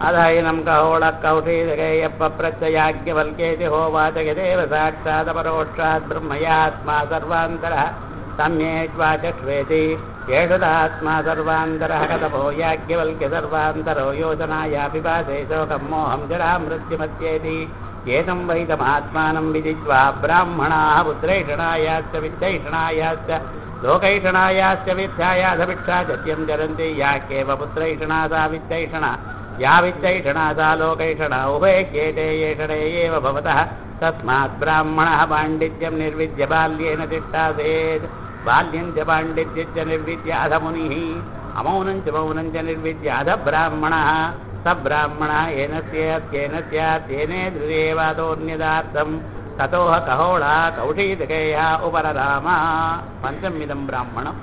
अधैनं कहोळ कौशीदगेयप्रत्ययाज्ञवल्क्येति होवाच यदेव साक्षादपरोक्षात् ब्रह्मयात्मा सर्वान्तरः सम्येष्वाचक्ष्वेति येषुदात्मा सर्वान्तरः कतपो याज्ञवल्क्य सर्वान्तरो योजनाया पिपासे शोकं मोहं जरां मृत्युमत्येति एतं वैतमात्मानं विदित्वा ब्राह्मणाः पुत्रैषणायाश्च विद्यैषणायाश्च लोकैषणायाश्च विद्यायाधभिक्षा सत्यं चरन्ति याक्येव पुत्रैषणा सा विद्यैषणा या विद्यैषणा सा लोकैषणा उभयक्येते येषणे एव भवतः तस्मात् ब्राह्मणः पाण्डित्यं निर्विद्य बाल्येन तिष्ठासेत् बाल्यं च पाण्डित्यं च निर्विद्य अध मुनिः अमौनं च मौनं च निर्विद्य अध ब्राह्मणः स ब्राह्मणः येन स्यात् येनेन्द्रियेवादोऽन्यदार्थं ततोह कहोळा कौशीतकेयः उपरराम पञ्चमिदं ब्राह्मणम्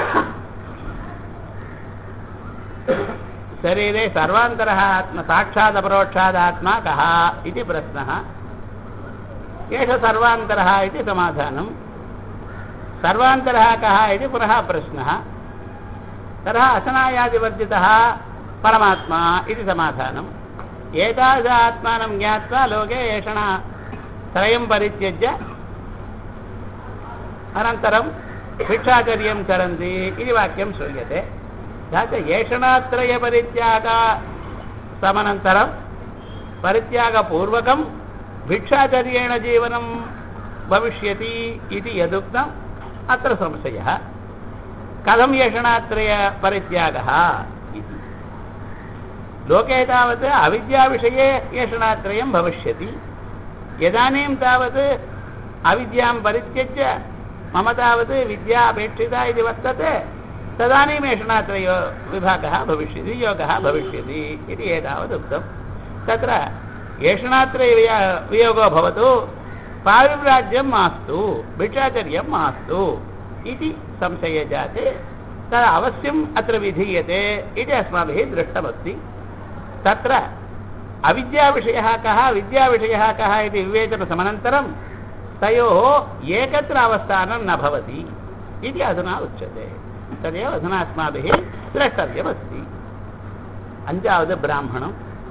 शरीरे सर्वान्तरः आत्मा साक्षादपरोक्षादात्मा कः इति प्रश्नः एष सर्वान्तरः इति समाधानं सर्वान्तरः कः इति पुनः प्रश्नः ततः अशनायादिवर्जितः परमात्मा इति समाधानम् एतादृश आत्मानं ज्ञात्वा लोके एषणा त्रयं परित्यज्य अनन्तरं भिक्षाचर्यं चरन्ति इति वाक्यं श्रूयते एषणात्रयपरित्याग समनन्तरं परित्यागपूर्वकं भिक्षाचर्येण जीवनं भविष्यति इति यदुक्तम् अत्र संशयः कथं एषणात्रयपरित्यागः इति लोके तावत् अविद्याविषये एषणात्रयं भविष्यति यदानीं तावत् अविद्यां परित्यज्य मम तावत् विद्या अपेक्षिता इति वर्तते तदानीम् एषणात्रय विभागः भविष्यति योगः भविष्यति इति एतावत् उक्तं तत्र एषणात्रय वियोगो भवतु पारिव्राज्यं मास्तु भिक्षाचर्यं मास्तु इति संशये जाते तद् अवश्यम् अत्र विधीयते इति अस्माभिः दृष्टमस्ति तत्र अविद्याविषयः कः विद्याविषयः कः इति विवेचनसमनन्तरं तयोः एकत्र अवस्थानं न भवति इति अधुना उच्यते तदेव अधुना अस्माभिः द्रष्टव्यमस्ति அஞ்சாவது பிராமணம்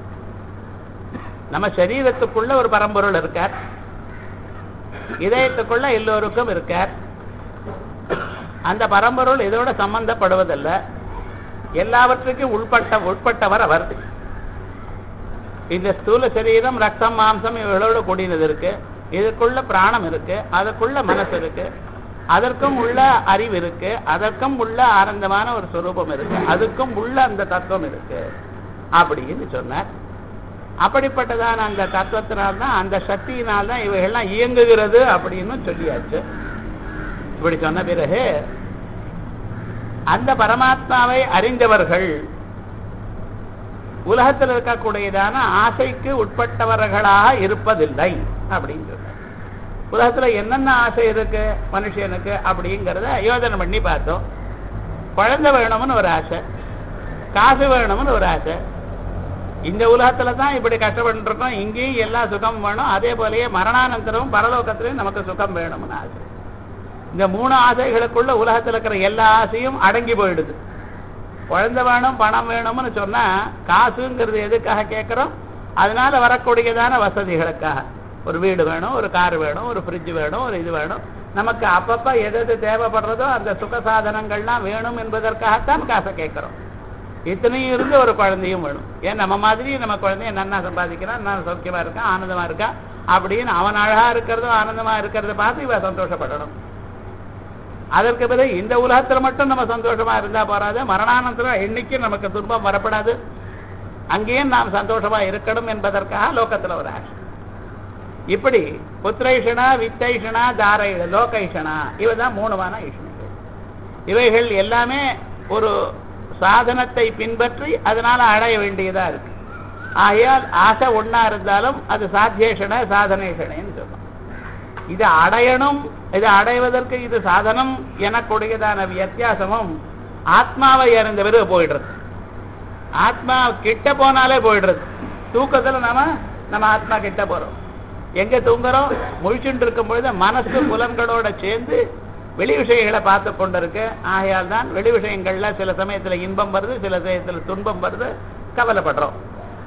நம்ம சரீரத்துக்குள்ள ஒரு பரம்பொருள் இருக்கார் இதயத்துக்குள்ள எல்லோருக்கும் இருக்கார் அந்த பரம்பொருள் இதோட சம்பந்தப்படுவதல்ல எல்லாவற்றுக்கும் உட்பட்டவர் அவர் இந்த ஸ்தூல சரீரம் ரத்தம் மாம்சம் இவர்களோடு கூடினது இருக்கு இதுக்குள்ள பிராணம் இருக்கு அதுக்குள்ள மனசு இருக்கு அதற்கும் உள்ள அறிவு இருக்கு அதற்கும் உள்ள ஆனந்தமான ஒரு ஸ்வரூபம் இருக்கு அதுக்கும் உள்ள அந்த தத்துவம் இருக்கு அப்படின்னு சொன்னார் அப்படிப்பட்டதான அந்த தத்துவத்தினால்தான் அந்த சக்தியினால்தான் இவைகள்லாம் இயங்குகிறது அப்படின்னு சொல்லியாச்சு இப்படி சொன்ன பிறகு அந்த பரமாத்மாவை அறிந்தவர்கள் உலகத்தில் இருக்கக்கூடியதான ஆசைக்கு உட்பட்டவர்களாக இருப்பதில்லை அப்படின்னு சொன்னார் உலகத்துல என்னென்ன ஆசை இருக்கு மனுஷனுக்கு அப்படிங்கிறத யோஜனை பண்ணி பார்த்தோம் குழந்தை வேணும்னு ஒரு ஆசை காசு வேணும்னு ஒரு ஆசை இந்த உலகத்துல தான் இப்படி கஷ்டப்பட்டு இருக்கோம் இங்கேயும் எல்லா சுகம் வேணும் அதே போலயே மரணானந்தரமும் பரலோகத்திலையும் நமக்கு சுகம் வேணும்னு ஆசை இந்த மூணு ஆசைகளுக்குள்ள உலகத்துல இருக்கிற எல்லா ஆசையும் அடங்கி போயிடுது குழந்தை வேணும் பணம் வேணும்னு சொன்னா காசுங்கிறது எதுக்காக கேட்கிறோம் அதனால வரக்கூடியதான வசதிகளுக்காக ஒரு வீடு வேணும் ஒரு கார் வேணும் ஒரு ஃப்ரிட்ஜ் வேணும் ஒரு இது வேணும் நமக்கு அப்பப்ப எது தேவைப்படுறதோ அந்த சுக சாதனங்கள்லாம் வேணும் என்பதற்காகத்தான் காசை கேட்கிறோம் இத்தனையும் இருந்து ஒரு குழந்தையும் வேணும் ஏன் நம்ம மாதிரி நம்ம குழந்தைய நன்னா சம்பாதிக்கிறான் நல்லா சௌக்கியமா இருக்கான் ஆனந்தமா இருக்கான் அப்படின்னு அவன் அழகா இருக்கிறதும் ஆனந்தமா இருக்கிறத பார்த்து இவ சந்தோஷப்படணும் அதற்கு பிறகு இந்த உலகத்துல மட்டும் நம்ம சந்தோஷமா இருந்தா போறாது மரணானந்தரம் என்னைக்கும் நமக்கு துன்பம் வரப்படாது அங்கேயும் நாம் சந்தோஷமா இருக்கணும் என்பதற்காக லோகத்துல ஒரு ஆசை இப்படி புத்திரைஷனா வித்தைஷனா தாரைஷ லோகைஷனா இவைதான் மூணுவான ஈஷணைகள் இவைகள் எல்லாமே ஒரு சாதனத்தை பின்பற்றி அதனால அடைய வேண்டியதா இருக்கு ஆகையால் ஆசை ஒன்னா இருந்தாலும் அது சாத்தியேஷண சாதனேஷணன்னு சொல்லும் இது அடையணும் இது அடைவதற்கு இது சாதனம் எனக்கூடியதான வித்தியாசமும் ஆத்மாவை அறிந்த பிறகு போயிடுறது ஆத்மா கிட்ட போனாலே போயிடுறது தூக்கத்துல நம்ம ஆத்மா கிட்ட போறோம் எங்க தூங்குறோம் முழிச்சுட்டு இருக்கும் பொழுது மனசு புலன்களோட சேர்ந்து வெளி விஷயங்களை பார்த்து கொண்டிருக்கு ஆகையால் தான் வெளி விஷயங்கள்ல சில சமயத்துல இன்பம் வருது சில சமயத்துல துன்பம் வருது கவலைப்படுறோம்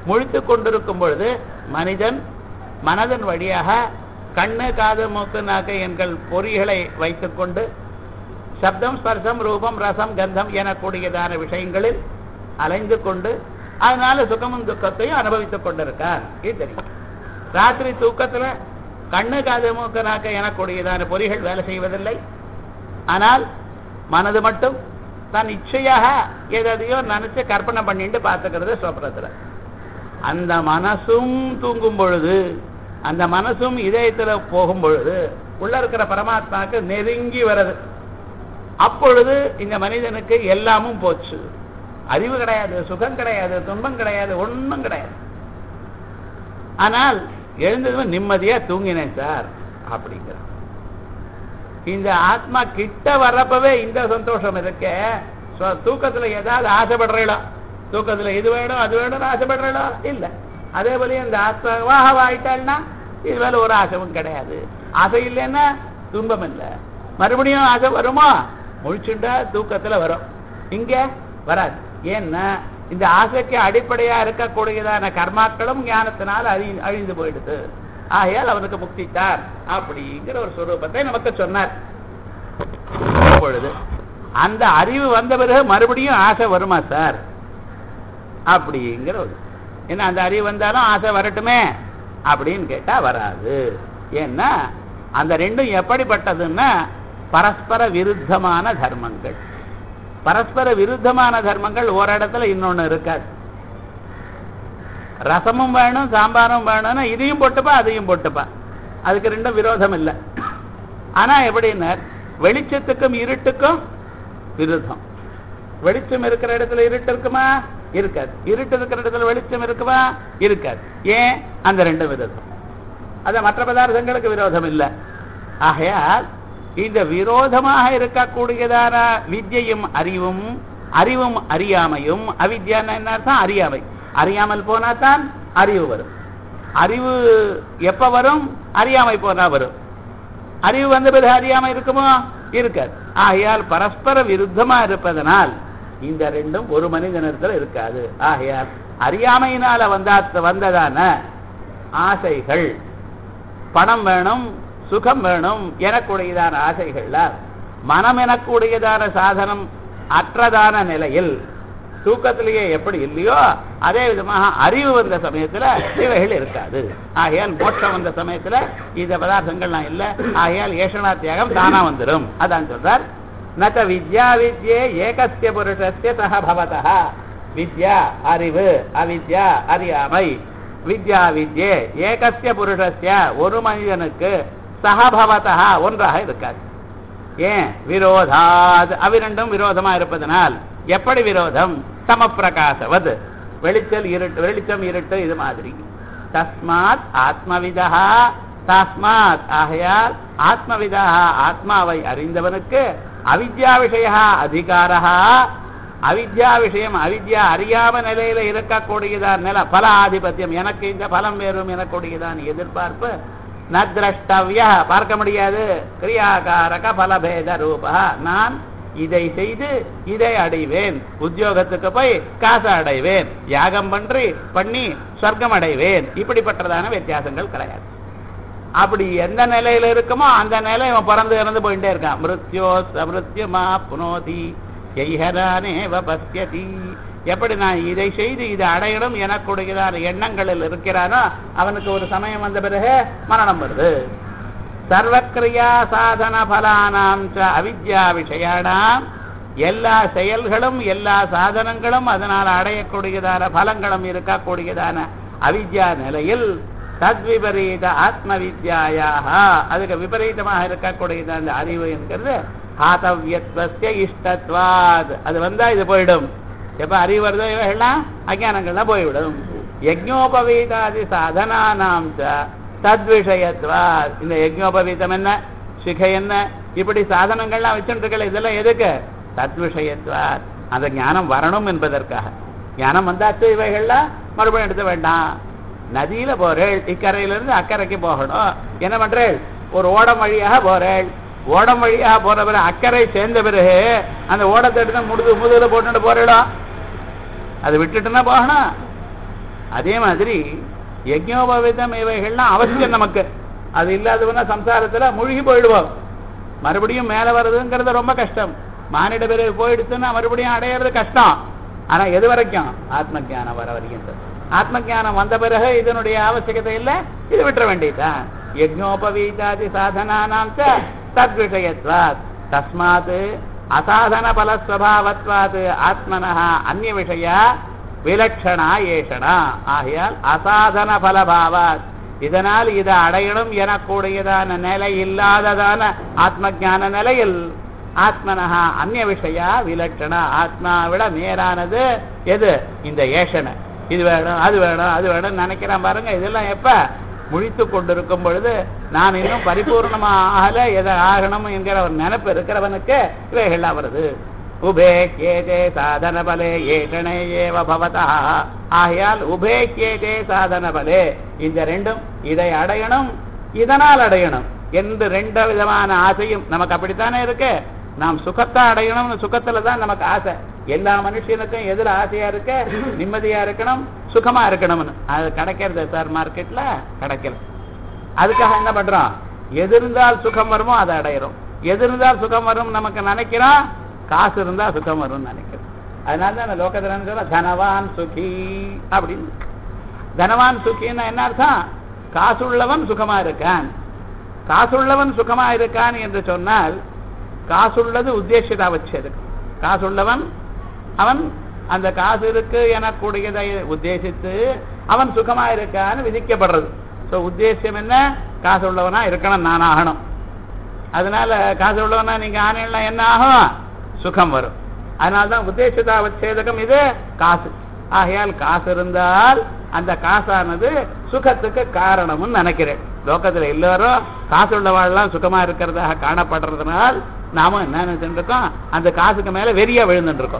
முழித்து கொண்டிருக்கும் பொழுது மனிதன் மனதன் வழியாக கண்ணு காது மூக்கு நாக்கு என்கள் பொறிகளை வைத்துக்கொண்டு சப்தம் ஸ்பர்சம் ரூபம் ரசம் கந்தம் எனக்கூடியதான விஷயங்களில் அலைந்து கொண்டு அதனால சுகமும் துக்கத்தையும் அனுபவித்துக் கொண்டிருக்கார். இது தெரியும். ராத்திரி தூக்கத்துல கண்ணு காது மூக்கு நாக்கு எனக்கூடியதான பொறிகள் வேலை செய்வதில்லை. ஆனால் மனது மட்டும் தன் இச்சையாக எதையோ நினைச்சு கற்பனை பண்ணிட்டு பார்த்துக்கிறது சொப்னத்துல. அந்த மனசும் தூங்கும் பொழுது, அந்த மனசும் இதயத்துல போகும் பொழுது உள்ள இருக்கிற பரமாத்மாவுக்கு நெருங்கி வருது. அப்பொழுது இந்த மனிதனுக்கு எல்லாமும் போச்சு. அறிவு கிடையாது, சுகம் கிடையாது, துன்பம் கிடையாது, ஒன்றும் கிடையாது. ஆனால் எழுந்ததும் நிம்மதியா தூங்கினேன் சார் அப்படிங்கிற இந்த ஆத்மா கிட்ட வர்றப்பவே இந்த சந்தோஷம் இருக்க. தூக்கத்துல ஏதாவது ஆசைப்படுறீங்களோ, தூக்கத்துல இது வேணும் அது வேணும்னு ஆசைப்படுறீங்களோ இல்லை. அதே போல இந்த ஆத்மாவாக ஆயிட்டாள்னா இது மேல ஒரு ஆசைவும் கிடையாது. ஆசை இல்லைன்னா துன்பம் இல்லை. மறுபடியும் ஆசை வருமா? முழிச்சுட்டா தூக்கத்துல வரும், இங்க வராது. ஏன்னா இந்த ஆசைக்கு அடிப்படையா இருக்கக்கூடியதான கர்மாக்களும் ஞானத்தினால் அழிந்து போயிடுது. ஆகையால் அவனுக்கு முக்தித்தார் அப்படிங்கிற ஒரு சுரூபத்தை நமக்கு சொன்னார். பொழுது அந்த அறிவு வந்த பிறகு மறுபடியும் ஆசை வருமா சார் அப்படிங்கிற ஒரு, ஏன்னா அந்த அறிவு வந்தாலும் ஆசை வரட்டுமே அப்படின்னு கேட்டா வராது. ஏன்னா அந்த ரெண்டும் எப்படிப்பட்டதுன்னா பரஸ்பர விருத்தமான தர்மங்கள். பரஸ்பர விருத்தமான தர்மங்கள் ஒரு இடத்துல இன்னொன்னு இருக்காது. ரசமும் வேணும் சாம்பாரும் வேணும்னா இதையும் போட்டுப்பா அதையும் போட்டுப்பா, அதுக்கு ரெண்டும் விரோதம் இல்லை. ஆனா எப்படின்னா வெளிச்சத்துக்கும் இருட்டுக்கும் விருத்தம். வெளிச்சம் இருக்கிற இடத்துல இருட்டு இருக்குமா? இருக்காது. இருட்டு இருக்கிற இடத்துல வெளிச்சம் இருக்குமா? இருக்காது. ஏன்? அந்த ரெண்டும் விரோதம். அத மற்ற பதார்த்தங்களுக்கு விரோதம் இல்லை. ஆகையால் இந்த விரோதமாக இருக்கக்கூடியதான வித்யையும் அறிவும், அறிவும் அறியாமையும், அவித்யான்னு என்ன அர்த்தம்? அறியாமை. அறியாமல் போனா தான் அறிவு வரும். அறிவு எப்ப வரும்? அறியாமை போனா வரும். அறிவு வந்த பிறகு அறியாமை இருக்குமோ? இருக்காது. ஆகையால் பரஸ்பர விருத்தமா இருப்பதனால் இந்த ரெண்டும் ஒரு மனிதனிடத்தில் இருக்காது. ஆகையால் அறியாமையினால வந்ததான ஆசைகள், பணம் வேணும் சுகம் வேணும் எனக்கூடியதான ஆசைகள்ல மனம் எனக்கூடியதான சாதனம் அற்றதான நிலையில் தூக்கத்திலேயே எப்படி இல்லையோ அதே விதமாக அறிவு வந்த சமயத்துல இவைகள் இருக்காது. ஆகையால் மோட்சம் வந்த சமயத்துல இந்த பதார்த்தங்கள்லாம் இல்லை. ஆகையால் ஏஷனா தியாகம் தானா வந்துடும். அதான் சொல்றார், நத வித்யா வித்யே ஏகஸ்ய புருஷஸ்ய சஹ பவதஹ. வித்யா அறிவு, அவித்யா அறியாமை. வித்யா வித்யே ஏகஸ்ய புருஷஸ்ய ஒரு மனிதனுக்கு சஹபவதா ஒன்றாக இருக்காது. ஏன்? விரோதாத், அவிரண்டும் விரோதமா இருப்பதனால். எப்படி விரோதம்? சமப்பிரகாசவது, வெளிச்சம் இருட்டு இது மாதிரி. தஸ்மாத் ஆத்மவிதா, தஸ்மாத் ஆகையால் ஆத்மவிதா ஆத்மாவை அறிந்தவனுக்கு அவித்யா விஷய அதிகாரா, அவித்யா விஷயம் அவித்யா அறியாம நிலையில இருக்கக்கூடியதான் நில பல ஆதிபத்தியம், எனக்கு இந்த பலம் வேறும் எனக்கூடியதான் எதிர்பார்ப்பு ந திரஷ்டவ்ய, பார்க்க முடியாது. கிரியாகாரக பலபேத ரூபா, நான் இதை செய்து இதை அடைவேன், உத்தியோகத்துக்கு போய் காசு அடைவேன், யாகம் பண்ணி சொர்க்கம் அடைவேன், இப்படிப்பட்டதான வித்தியாசங்கள் கிடையாது. அப்படி எந்த நிலையில இருக்குமோ அந்த நிலை இவன் பிறந்து இறந்து போயிட்டே இருக்கான். மிருத்யோ சமிருத்யமா புனோதி யைஹரானேவ பஸ்யதி. எப்படி நான் இதை செய்து இதை அடையணும் எனக்குடையதான எண்ணங்களில் இருக்கிறானோ அவனுக்கு ஒரு சமயம் வந்த பிறகு மரணம் வருது. சர்வக்கிரியா சாதன பலானாம் அவித்யா விஷயானாம், எல்லா செயல்களும் எல்லா சாதனங்களும் அதனால் அடையக்கூடியதான பலங்களும் இருக்கக்கூடியதான அவித்யா நிலையில் தத்விபரீத ஆத்ம வித்யாயாக, அதுக்கு விபரீதமாக இருக்கக்கூடியதான அறிவு என்கிறது ஹாதவ்யத்வஸ்ய இஷ்டத்வாத். அது வந்தா இது போயிடும். எப்ப அறிவு வருதோ இவைகள்லாம் அஜானங்கள்லாம் போய்விடும். யஜ்ஞோபவீதாதி சாதனானாம் தத்விஷயத்வாத். இந்த யஜ்ஞோபவீதம் என்ன, சிகை என்ன, இப்படி சாதனங்கள்லாம் வச்சுட்டு இருக்கல, இதெல்லாம் எதுக்கு? தத்விஷயத்வாத். அந்த ஞானம் வரணும் என்பதற்காக. ஞானம் வந்தாச்சு இவைகள்லாம் மறுபடியும் எடுத்த வேண்டாம். நதியில போறேள், இக்கரையிலிருந்து அக்கறைக்கு போகணும். என்ன பண்றேள்? ஒரு ஓடம் வழியாக போறேள். ஓடம் வழியாக போற பிறகு அக்கறை சேர்ந்த பிறகு அந்த ஓடத்தை எடுத்து முதுகுல போட்டு போறேடா, அது விட்டுட்டுன்னா போகணும். அதே மாதிரி யஜ்ஞோபவீதம் இவைகள்லாம் அவசியம் நமக்கு. அது இல்லாதவனா சம்சாரத்துல மூழ்கி போயிடுவோம். மறுபடியும் மேல வர்றதுங்கிறது ரொம்ப கஷ்டம். மானிட பிறகு போயிடுச்சுன்னா மறுபடியும் அடையிறது கஷ்டம். ஆனா எது வரைக்கும்? ஆத்ம ஜானம் வர வரைக்கும். ஆத்ம ஜானம் வந்த பிறகு இதனுடைய அவசியத்தை இல்லை, இது விட்டுற வேண்டியதுதான். யஜ்ஞோபவீதாதி சாதனானாம் தத் விஷயத்வாத் தஸ்மாத் அசாதன பலஸ்வபாவத்வாத் ஆத்மனः அந்நிய விஷய விலட்சணா ஏஷணா. ஆகையால் அசாதன பலபாவாத், இதனால் இதை அடையணும் எனக்கூடியதான நிலை இல்லாததான ஆத்ம ஞான நிலையில் ஆத்மனः அந்நிய விஷய விலட்சணா, ஆத்மாவிட நேரானது எது? இந்த ஏஷணை. இது வேணும் அது வேணும் அது வேணும் நினைக்கிறான் பாருங்க. இதெல்லாம் எப்ப? முழித்து கொண்டிருக்கும் பொழுது நான் இன்னும் பரிபூர்ணமா ஆகல, எதை ஆகணும் என்கிற ஒரு நினைப்பு இருக்கிறவனுக்கு இவைகள்லாம் வருது. உபேக்கியதே சாதன பலே ஏஷணே ஏவ பவதா. ஆகையால் உபேக்கியதே சாதன பலே, இந்த ரெண்டும் இதை அடையணும் இதனால் அடையணும் என்று ரெண்டு விதமான ஆசையும் நமக்கு அப்படித்தானே இருக்கு. நாம் சுகத்தை அடையணும்னு சுகத்துல தான் நமக்கு ஆசை. எல்லா மனுஷனுக்கும் எதிர ஆசையா இருக்க, நிம்மதியா இருக்கணும், சுகமா இருக்கணும்னு. அது கிடைக்கிறது சார் மார்க்கெட்ல கிடைக்கல. அதுக்காக என்ன பண்றோம்? எது இருந்தால் சுகம் வருமோ அதை அடையிறோம். எது இருந்தால் சுகம் வரும் நமக்கு நினைக்கிறோம், காசு இருந்தா சுகம் வரும்னு நினைக்கிறோம். அதனாலதான் லோகத்துல சொல்ல தனவான் சுகி அப்படின்னு. தனவான் சுகின்னா என்ன அர்த்தம்? காசுள்ளவன் சுகமா இருக்கான். காசுள்ளவன் சுகமா இருக்கான் என்று சொன்னால் காசுள்ளது உத்தேசிதாவச்சேதம். காசுள்ளவன் அவன் அந்த காசு இருக்கு எனக்கூடியதை உத்தேசித்து அவன் சுகமா இருக்கான்னு விதிக்கப்படுறது. ஸோ உத்தேசியம் என்ன? காசு உள்ளவனா இருக்கணும், நான் ஆகணும். அதனால காசு உள்ளவனா நீங்க ஆனா என்ன ஆகும்? சுகம் வரும். அதனால்தான் உத்தேசிதாவச்சேதகம் இது காசு. ஆகையால் காசு இருந்தால் அந்த காசானது சுகத்துக்கு காரணம்னு நினைக்கிறேன். லோகத்துல எல்லாரும் காசு உள்ளவாழ்லாம் சுகமா இருக்கிறதாக காணப்படுறதுனால் நாம என்ன நினைச்சுட்டு இருக்கோம்? அந்த காசுக்கு மேல வெறியா விழுந்துட்டு இருக்கோம்.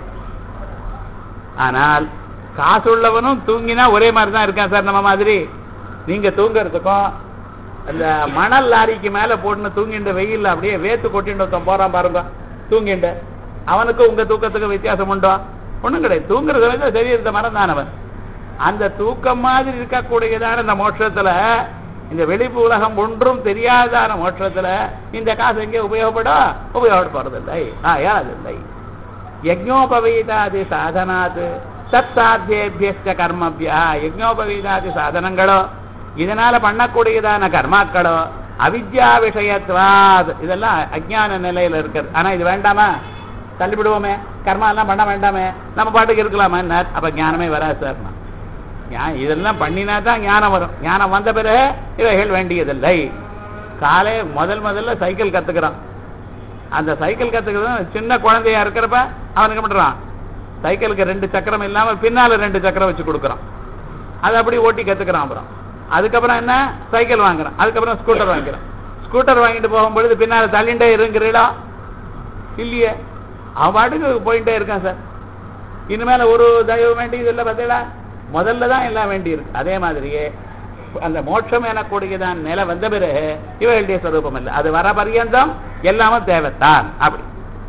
ஆனால் காசு உள்ளவனும் தூங்கினா ஒரே மாதிரி தான் இருக்கான் சார். நம்ம மாதிரி நீங்க தூங்குறதுக்கும் அந்த மணல் லாரிக்கு மேல போட்டுன்னு தூங்கிண்டு வெயில்ல அப்படியே வேத்து கொட்டிட்டு போறான் பாருங்க தூங்கிண்டு, அவனுக்கு உங்க தூக்கத்துக்கு வித்தியாசம் உண்டோ? ஒண்ணும் கிடையாது. தூங்குற சமயத்துல சரீரத்தை மறந்தானவன். அந்த தூக்கம் மாதிரி இருக்கக்கூடியதான இந்த மோட்சத்துல, இந்த வெளிப்பு உலகம் ஒன்றும் தெரியாதான மோட்சத்துல இந்த காசு எங்கே உபயோகப்படும்? உபயோகப்படுறதில்லை. யாதில்லை. யஜ்ஞோபவீதாதி சாதனாத் தத் சாத்தியேபியஸ்ச கர்மபியா. யஜ்ஞோபவீதாதி சாதனங்களோ இதனால பண்ணக்கூடியதான கர்மாக்களோ அவித்யா விஷயத்வாத், இதெல்லாம் அஜ்ஞான நிலையில இருக்கிறது. ஆனா இது வேண்டாமா? தள்ளிவிடுவோமே, கர்மா எல்லாம் பண்ண வேண்டாமே, நம்ம பாட்டுக்கு இருக்கலாமா? அப்ப ஞானமே வராது சார். இதெல்லாம் பண்ணினா தான் ஞானம் வரும். ஞானம் வந்த பிறகு இவைகள் வேண்டியதில்லை. காலை முதல்ல சைக்கிள் கத்துக்கிறான். அந்த சைக்கிள் கத்துக்கிறது சின்ன குழந்தையா இருக்கிறப்ப அவனுக்கு பண்றான், சைக்கிளுக்கு 2 சக்கரம் இல்லாம பின்னால 2 சக்கரம் வச்சு கொடுக்குறான். அதை அப்படி ஓட்டி கத்துக்கிறான். அப்புறம் அதுக்கப்புறம் என்ன? சைக்கிள் வாங்குறான். அதுக்கப்புறம் ஸ்கூட்டர் வாங்கிக்கிறான். ஸ்கூட்டர் வாங்கிட்டு போகும்பொழுது பின்னால தள்ளிண்டே இருங்கிறீடா இல்லையே, அவன் பாட்டுக்கு போயிட்டே இருக்கான் சார். இனிமேல ஒரு தயவு வேண்டியது இல்லை. பார்த்தீங்களா, முதல்ல தான் எல்லாம் வேண்டி இருக்கு. அதே மாதிரியே அந்த மோட்சம் எனக்கூடியதான் நிலை வந்த பிறகு இவர்களுடைய ஸ்வரூபம் இல்லை. அது வர பரியந்தம் எல்லாமே தேவைத்தான். அப்படி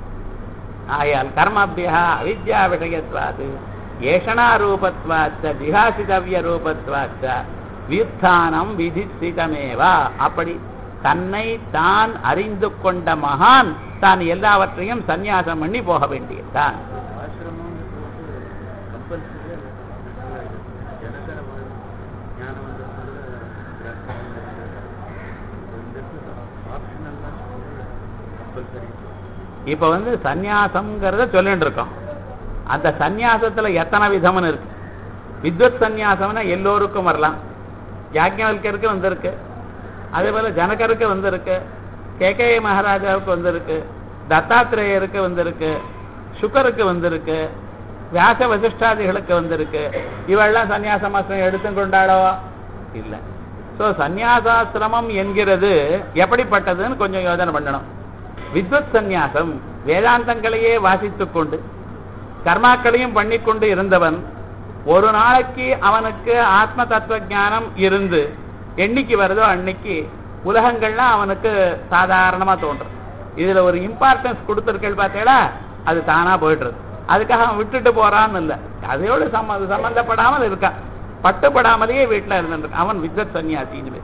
ஆயால் கர்மாபியா அவித்யா விஷயத்வாது ஏஷணா ரூபத்வாச்ச விஹாசிதவ்ய ரூபத்வாச்ச வியுத்தானம் விதிசிதமேவா. அப்படி தன்னை தான் அறிந்து கொண்ட மகான் தான் எல்லாவற்றையும் சந்நியாசம் பண்ணி போக வேண்டியதுதான். இப்ப சந்நியாசம்ங்கிறத சொல்லிட்டு இருக்கோம். அந்த சந்நியாசத்துல எத்தனை விதம்னு இருக்கு. வித்வத் சந்நியாசம்னா எல்லோருக்கும் வரலாம். யாக்ஞவல்கருக்கு வந்திருக்கு, அதே போல ஜனகருக்கு வந்திருக்கு, கேகே மகாராஜாவுக்கு வந்திருக்கு, தத்தாத்திரேயருக்கு வந்திருக்கு, சுகருக்கு வந்திருக்கு, வியாச வசிஷ்டாதிகளுக்கு வந்திருக்கு. இவெல்லாம் சந்நியாசமாசிரம் எடுத்துக்கொண்டாடோ இல்லை. ஸோ சந்நியாசாசிரமம் என்கிறது எப்படிப்பட்டதுன்னு கொஞ்சம் யோசனை பண்ணணும். வித்வத் சந்நியாசம் வேதாந்தங்களையே வாசித்துக் கொண்டு கர்மாக்களையும் பண்ணிக்கொண்டு இருந்தவன் ஒரு நாளைக்கு அவனுக்கு ஆத்ம தத்துவ ஞானம் இருந்து என்னைக்கு வருதோ அன்னைக்கு உலகங்கள்லாம் அவனுக்கு சாதாரணமா தோன்றும். இதுல ஒரு இம்பார்ட்டன்ஸ் கொடுத்திருக்கள் பார்த்தீங்களா, அது தானா போயிடுறது. அதுக்காக அவன் விட்டுட்டு போறான்னு இல்லை, அதையோடு சம்பந்தப்படாமல் இருக்கான். பட்டுப்படாமலேயே வீட்டுல இருந்துருக்கு. அவன் வித்வத் சன்னியாசின்னு.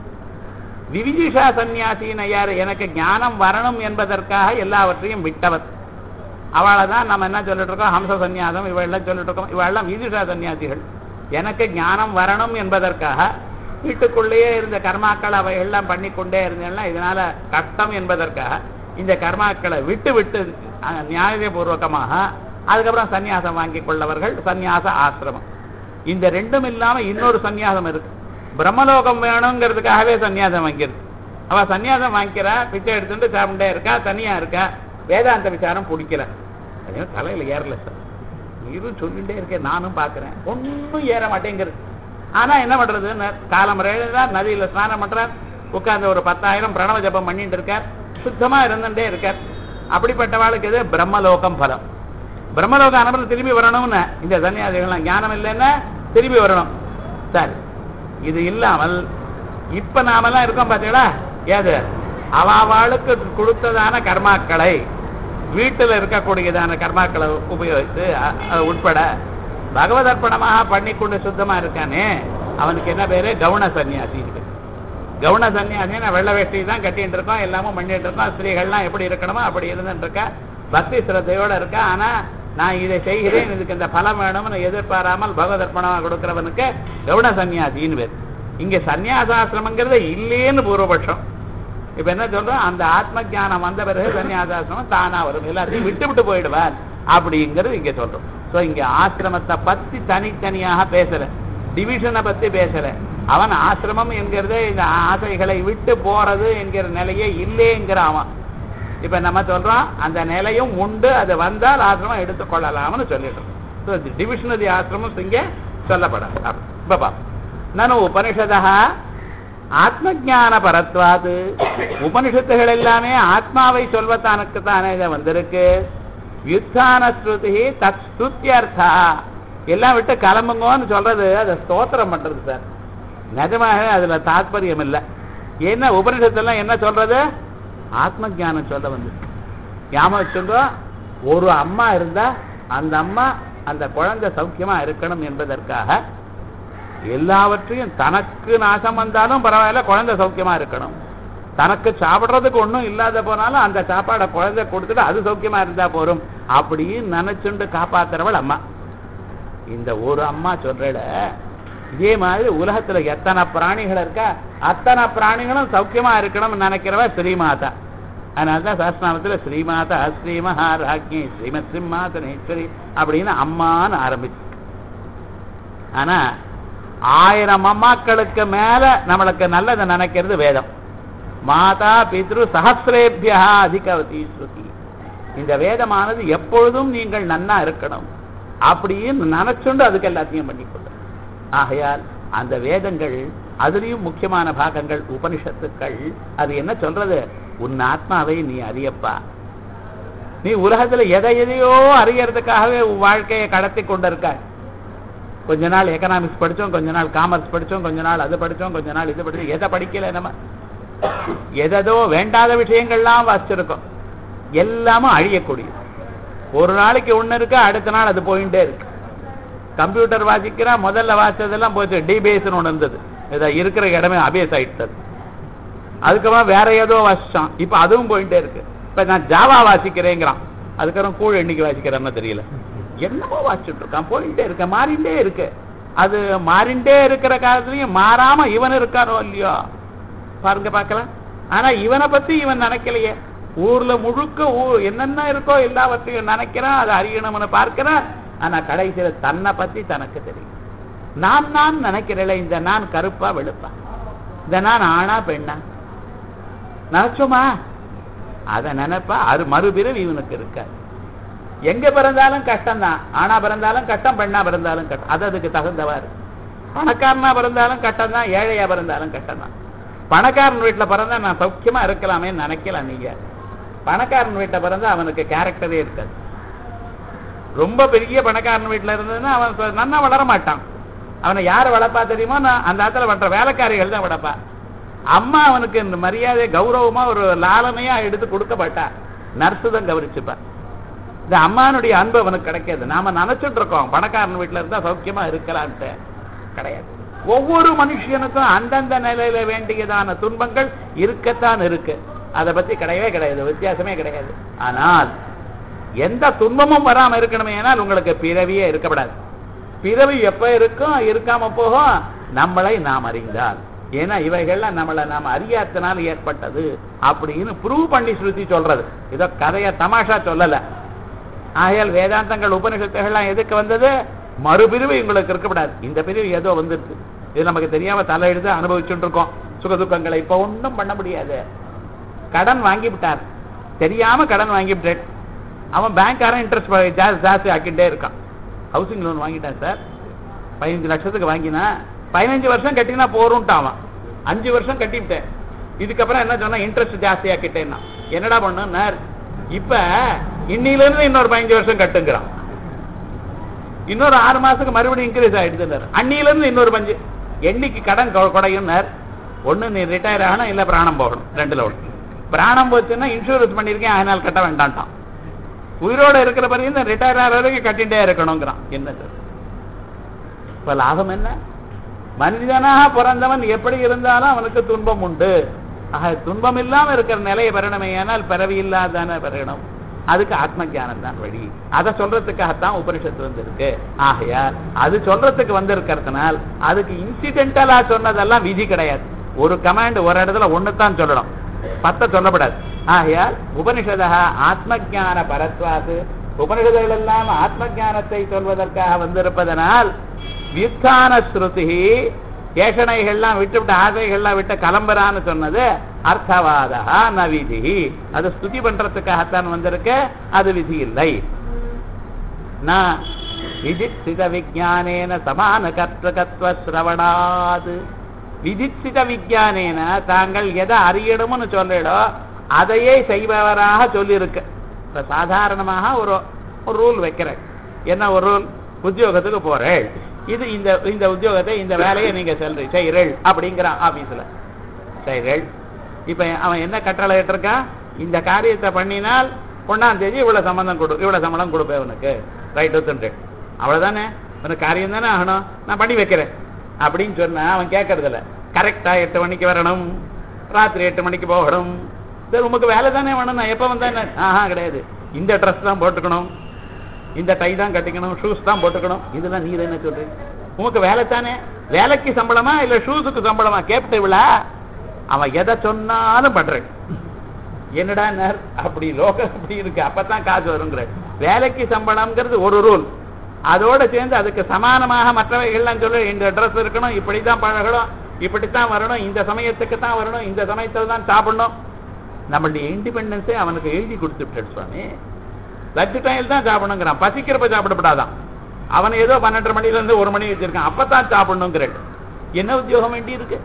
விவிஜிஷா சன்னியாசின்னு யாரு? எனக்கு ஞானம் வரணும் என்பதற்காக எல்லாவற்றையும் விட்டவர். அவளை தான் நம்ம என்ன சொல்லிட்டு இருக்கோம், ஹம்ச சன்னியாசம் இவெல்லாம் சொல்லிட்டு இருக்கோம். இவெல்லாம் விவிஜிஷா சன்னியாசிகள். எனக்கு ஞானம் வரணும் என்பதற்காக வீட்டுக்குள்ளேயே இருந்த கர்மாக்கள் அவைகள்லாம் பண்ணி கொண்டே இருந்தேன்னா இதனால கஷ்டம் என்பதற்காக இந்த கர்மாக்களை விட்டு விட்டு நியாயபூர்வகமாக அதுக்கப்புறம் சன்னியாசம் வாங்கி கொள்ளவர்கள் சன்னியாச ஆசிரமம். இந்த ரெண்டும் இல்லாம இன்னொரு சன்னியாசம் இருக்கு. பிரம்மலோகம் வேணுங்கிறதுக்காகவே சன்னியாசம் வாங்கிடுது. அவ சன்னியாசம் வாங்கிக்கிறா, பிச்சை எடுத்துட்டு சாப்பிட்டே இருக்கா, தனியா இருக்கா, வேதாந்த விசாரம் பிடிக்கல. அதே தலையில ஏறல சார். நீரும் சொல்லிட்டே இருக்கேன், நானும் பாக்குறேன், ஒன்னும் ஏற மாட்டேங்கிறது. ஆனா என்ன பண்றது, காலமுறையில்தான் நதியில ஸ்நானம் பண்றார், உட்கார்ந்து ஒரு 10,000 பிரணவ ஜபம் பண்ணிட்டு இருக்கார், சுத்தமா இருந்துட்டே இருக்கார். அப்படிப்பட்டவாளுக்கு இது பிரம்மலோகம் பலம். பிரம்மலோகம் அனுபவம் திரும்பி வரணும்னு இந்த சன்னியாசிகள்லாம் ஞானம் இல்லைன்னா திரும்பி வரணும். சரி, இது இல்லாமல் இப்ப நாமெல்லாம் இருக்கோம் பார்த்தீங்களா, ஏது அவளுக்கு கொடுத்ததான கர்மாக்களை வீட்டில் இருக்கக்கூடியதான கர்மாக்களை உபயோகித்து உட்பட பகவதர்ப்பணமாக பண்ணிக்கொண்டு சுத்தமா இருக்கானே அவனுக்கு என்ன பேரு? கவுன சன்னியாசி. கவுன சன்னியாசின்னா வெள்ளை வேஷ்டி தான் கட்டிட்டு இருக்கோம், எல்லாமும் பண்ணிட்டு இருக்கோம், ஸ்திரீகள்லாம் எப்படி இருக்கணுமோ அப்படி இருந்துட்டு இருக்கா, பக்தி சிரத்தையோட இருக்கா. ஆனா நான் இதை செய்கிறேன், இதுக்கு இந்த பலம் வேணும்னு எதிர்பாராமல் பகவதர்ப்பணமாக கொடுக்கிறவனுக்கு கவுன சன்னியாசின்னு பேர். இங்க சன்னியாசாசிரமங்கிறது இல்லேன்னு பூர்வபட்சம். இப்ப என்ன சொல்றோம், அந்த ஆத்ம ஜானம் வந்த பிறகு சன்னியாசாசிரமம் தானா வரும், எல்லாத்தையும் விட்டு விட்டு போயிடுவார் அப்படிங்கிறது இங்க சொல்றோம். சோ இங்க ஆசிரமத்தை பத்தி தனித்தனியாக பேசல, டிவிஷனை பத்தி பேசல. அவன் ஆசிரமம் என்கிறது இந்த ஆசைகளை விட்டு போறது என்கிற நிலையே இல்லைங்கிற அவன். இப்ப நம்ம சொல்றோம் அந்த நிலையும் உண்டு, அது வந்தால் ஆசிரமம் எடுத்துக்கொள்ளலாம்னு சொல்லிடுறோம். டிவிஷனரி ஆசிரமம் இங்க சொல்லப்படாது. இப்ப நானும் உபனிஷதா ஆத்ம ஜான பரத்வாது, உபனிஷத்துகள் எல்லாமே ஆத்மாவை சொல்வதானுக்கு தானே வந்திருக்கு. யுத்தான ஸ்ருதி தத் ஸ்துத்யர்த்தா, எல்லாம் விட்டு கிளம்புங்கன்னு சொல்றது அதை ஸ்தோத்திரம் பண்றது சார். நிஜமாக அதுல தாத்பரியம் இல்லை. ஏன்னா உபனிஷத்தெல்லாம் என்ன சொல்றது, ஆத்ம ஜானம் சொல்ல வந்து. ஞாபகம் வச்சுங்க, ஒரு அம்மா இருந்தா அந்த அம்மா அந்த குழந்தை சௌக்கியமா இருக்கணும் என்பதற்காக எல்லாவற்றையும், தனக்கு நாசம் வந்தாலும் பரவாயில்ல குழந்தை சௌக்கியமா இருக்கணும், தனக்கு சாப்பிடுறதுக்கு ஒன்றும் இல்லாத போனாலும் அந்த சாப்பாடை குழந்தை கொடுத்துட்டு அது சௌக்கியமா இருந்தா போரும் அப்படின்னு நினைச்சுண்டு காப்பாத்துறவள் அம்மா. இந்த ஒரு அம்மா சொல்றட, இதே மாதிரி உலகத்துல எத்தனை பிராணிகள் இருக்கா, அத்தனை பிராணிகளும் சௌக்கியமா இருக்கணும்னு நினைக்கிறவ ஸ்ரீமாதா. அதனாலதான் சாஸ்திரநாமத்துல ஸ்ரீமாதா ஸ்ரீமஹாராஜ்ஞி ஸ்ரீமத் சிம்மாசனேஸ்வரி அப்படின்னு அம்மான்னு ஆரம்பிச்சு. ஆனா 1000 அம்மாக்களுக்கு மேல நம்மளுக்கு நல்லதை நினைக்கிறது வேதம். மாதா பித்ரு சஹசிரேபியா அதிகவதி ஸ்ருதி. இந்த வேதமானது எப்பொழுதும் நீங்கள் நன்னா இருக்கணும் அப்படின்னு நினைச்சுண்டு அதுக்கு எல்லாத்தையும் பண்ணிக்கொள்ள. ஆகையால் அந்த வேதங்கள், அதுலயும் முக்கியமான பாகங்கள் உபனிஷத்துக்கள், அது என்ன சொல்றது, உன் ஆத்மாவை நீ அறியப்பா. நீ உலகத்துல எதையோ அறியறதுக்காகவே உன் வாழ்க்கையை கடத்தி கொண்டிருக்க. கொஞ்ச நாள் எக்கனாமிக்ஸ் படிச்சோம், கொஞ்ச நாள் காமர்ஸ் படிச்சோம், கொஞ்ச நாள் அது படிச்சோம், கொஞ்ச நாள் இது படிச்சோம். எதை படிக்கல நம்ம, எதோ வேண்டாத விஷயங்கள்லாம் வாசிச்சிருக்கோம். எல்லாமும் அழியக்கூடியது. ஒரு நாளைக்கு ஒண்ணு இருக்கு, அடுத்த நாள் அது போயிட்டே இருக்கு. கம்ப்யூட்டர் வாசிக்கிறா, முதல்ல வாசிச்சதெல்லாம் போச்சு, டிபேஸ்னு ஒண்ணு இருந்தது, இதை இருக்கிற இடமே அபேஸ் ஆயிட்டது. அதுக்கப்புறம் வேற ஏதோ வாசிச்சான், இப்ப அதுவும் போயிட்டே இருக்கு. இப்ப நான் ஜாவா வாசிக்கிறேங்கிறான், அதுக்கப்புறம் கூழ் எண்ணிக்கை வாசிக்கிறேன்னு தெரியல, என்னமோ வாசிச்சுட்டு இருக்கான், போயிட்டே இருக்க, மாறிண்டே இருக்கு. அது மாறிண்டே இருக்கிற காலத்துலயும் மாறாம இவன் இருக்காரோ இல்லையோ பாருங்க பார்க்கலாம். ஆனா இவனை பத்தி இவன் நினைக்கலையே. ஊர்ல முழுக்க என்னென்ன இருக்கோ எல்லாவற்றையும் நினைக்கிறான், அதை அறியணும்னு பார்க்கிறான். ஆனா கடைசியில தன்னை பத்தி தனக்கு தெரியும். நான் நினைக்கிறேன், இந்த நான் கருப்பா வெளுப்பா, இந்த நான் ஆணா பெண்ணா நினைச்சோமா, அத நினைப்பா. மறுபிறவி இவனுக்கு இருக்காது. எங்க பிறந்தாலும் கஷ்டம் தான், ஆணா பிறந்தாலும் கஷ்டம், பெண்ணா பிறந்தாலும் கஷ்டம். அது அதுக்கு தகுந்தவாறு. பணக்காரனா பிறந்தாலும் கஷ்டம் தான், ஏழையா பிறந்தாலும் கஷ்டம் தான். பணக்காரன் வீட்டுல பிறந்தா நான் சௌக்கியமா இருக்கலாமே நினைக்கலாம். நீங்க பணக்காரன் வீட்டுல பிறந்தா அவனுக்கு கேரக்டரே இருக்காது. ரொம்ப பெரிய பணக்காரன் வீட்டுல இருந்ததுன்னா அவன் நன்னா வளர மாட்டான். அவனை யார் வளர்ப்பா தெரியுமோ, அந்த இடத்துல வளர்ற வேலைக்காரிகள் தான் வளர்ப்பா. அம்மா அவனுக்கு இந்த மரியாதை கௌரவமா ஒரு லாலனையா எடுத்து கொடுக்க மாட்டா, நர்ஸு தான் கவனிச்சுப்பா. இந்த அம்மானுடைய அன்பு அவனுக்கு கிடைக்காது. நாம நினைச்சுட்டு இருக்கோம் பணக்காரன் வீட்டுல இருந்தா சௌக்கியமா இருக்கலான்ட்டு, கிடையாது. ஒவ்வொரு மனுஷனுக்கும் அந்தந்த நிலையில வேண்டியதான துன்பங்கள் இருக்கத்தான் இருக்கு. அதை பத்தி கிடையவே கிடையாது, வித்தியாசமே கிடையாது. ஆனால் எந்த துன்பமும் வராம இருக்கணுமே, ஆனால் உங்களுக்கு பிறவியே இருக்கப்படாது. பிறவி எப்ப இருக்கும், இருக்காம போகும் நம்மளை நாம் அறிந்தால். ஏன்னா இவைகள்லாம் நம்மளை நாம் அறியாதனால் ஏற்பட்டது அப்படின்னு ப்ரூவ் பண்ணி ஸ்ருதி சொல்றது. இதோ கதைய தமாஷா சொல்லல. ஆகையால் வேதாந்தங்கள் உபனிஷத்துகள்லாம் எதுக்கு வந்தது? மறுபிரிவு உங்களுக்கு இருக்கப்படாது. இந்த பிரிவு ஏதோ வந்துருக்கு, இது நமக்கு தெரியாம தலையெழுத்து அனுபவிச்சுட்டு இருக்கோம் சுகதுக்கங்களை. இப்ப ஒன்றும் பண்ண முடியாது. கடன் வாங்கி விட்டார், தெரியாம கடன் வாங்கி விட்டார். அவன் பேங்க்காரன் இன்ட்ரெஸ்ட் ஜாஸ்தி ஆக்கிட்டே இருக்கான். ஹவுசிங் லோன் வாங்கிட்டான் சார், 15 லட்சத்துக்கு வாங்கினா 15 வருஷம் கட்டினா போறோம்ட்டான். அவன் 5 வருஷம் கட்டிவிட்டேன், இதுக்கப்புறம் என்ன சொன்னா இன்ட்ரெஸ்ட் ஜாஸ்தி ஆக்கிட்டேன்னா என்னடா பண்ணார்? இப்ப இன்னில இருந்து இன்னொரு 15 வருஷம் கட்டுங்கிறான். இன்னொரு 6 மாசத்துக்கு மறுபடியும் இன்க்ரீஸ் ஆயிடுது. அன்னில இருந்து இன்னொரு 5 என்னைக்கு கடன் குறையும். ஒண்ணு நீ ரிட்டையர் ஆகணும், இல்ல பிராணம் போகணும். 2ல ஒண்ணு. பிராணம் போச்சுன்னா இன்சூரன்ஸ் பண்ணிருக்கேன் அதனால கட்ட வேண்டான்ட்டான். உயிரோட இருக்கிற பிறகு ரிட்டையர் ஆகிற வரைக்கும் கட்டிட்டே இருக்கணுங்கிறான். என்ன சார் இப்ப லாபம் என்ன? மனிதனாக பிறந்தவன் எப்படி இருந்தாலும் அவனுக்கு துன்பம் உண்டு. ஆக துன்பம் இல்லாம இருக்கிற நிலையை பெறணுமையானால் பிறவி இல்லாதான பெறணும். அதுக்கு ஆத்ம ஞானம் தான் வழி. அதை சொல்றதுக்காகத்தான் உபனிஷத்து வந்திருக்கு. ஆகையால் அது சொல்றதுக்கு வந்திருக்கிறதுனால் அதுக்கு இன்சிடென்டலா சொன்னதெல்லாம் விதி கிடையாது. ஒரு கமாண்ட் ஒரு இடத்துல ஒண்ணுதான் சொல்லணும், 10 சொல்லப்படாது. ஆகையால் உபனிஷதா ஆத்ம ஞான பரத்வாது, உபனிஷதங்கள் எல்லாம் ஆத்ம ஞானத்தை சொல்வதற்காக வந்திருப்பதனால் வியுத்தான ஸ்ருதி ஏஷணைகள்லாம் விட்டு ஆசைகள்லாம் விட்டு கலம்பரான்னு சொன்னது அர்த்தவாதா ந விதி. அது ஸ்துதி பண்றதுக்காகத்தான் வந்திருக்கு, அது விதி இல்லை. விதிச்சித விஜானேன சமான கர்த்தகத்வ ஸ்ரவணாது. விதிச்சித விஜானேன தாங்கள் எதை அறியணும்னு சொல்லிடோ அதையே செய்பவராக சொல்லியிருக்கு. இப்ப சாதாரணமாக ஒரு ரூல் வைக்கிறேன். என்ன ஒரு ரூல்? உத்தியோகத்துக்கு போறேன், இது இந்த உத்தியோகத்தை இந்த வேலையை நீங்க செய்றீள் அப்படிங்கிறான் ஆபீஸ்ல செய்றீள். இப்ப அவன் என்ன கட்டளை இருக்கான்? இந்த காரியத்தை பண்ணினால் 1ஆம் தேதி இவ்வளவு சம்பந்தம் இவ்வளவு சம்பளம் கொடுப்பேன் உனக்கு, ரைட் ஒத்துட்டு. அவ்வளவுதானே, உனக்கு காரியம் தானே ஆகணும், நான் பண்ணி வைக்கிறேன் அப்படின்னு சொன்னா அவன் கேட்கறது இல்ல. கரெக்டா 8 மணிக்கு வரணும், ராத்திரி 8 மணிக்கு போகணும். சரி உமக்கு வேலை தானே வேணும், நான் எப்ப வந்தேன்? கிடையாது, இந்த ட்ரெஸ் தான் போட்டுக்கணும், இந்த டை தான் கட்டிக்கணும், ஷூஸ் தான் போட்டுக்கணும். இதெல்லாம் நீ என்ன சொல்றீங்க? உமக்கு வேலை தானே, வேலைக்கு சம்பளமா இல்ல ஷூஸுக்கு சம்பளமா கேப்ட விழா? அவன் எதை சொன்னாலும் பண்றேன். என்னடா அப்படி லோகம் அப்படி இருக்கு, அப்பதான் காசு வருங்கிற. வேலைக்கு சம்பளம்ங்கிறது ஒரு ரூல், அதோட சேர்ந்து அதுக்கு சமானமாக மற்றவைகள்லாம் சொல்ல இந்த ட்ரெஸ் இருக்கணும், இப்படித்தான் பழகணும், இப்படித்தான் வரணும், இந்த சமயத்துக்கு தான் வரணும், இந்த சமயத்தில் தான் சாப்பிடணும். நம்மளுடைய இண்டிபெண்டன்ஸே அவனுக்கு எழுதி கொடுத்துட்டு சுவாமி. லட்ச டைல் தான் சாப்பிடணுங்கிறான், பசிக்கிறப்ப சாப்பிடப்படாதான். அவன் ஏதோ 12 மணில இருந்து 1 மணி வச்சிருக்கான், அப்பதான் சாப்பிடணுங்கிற. என்ன உத்தியோகம் வேண்டி இருக்கு?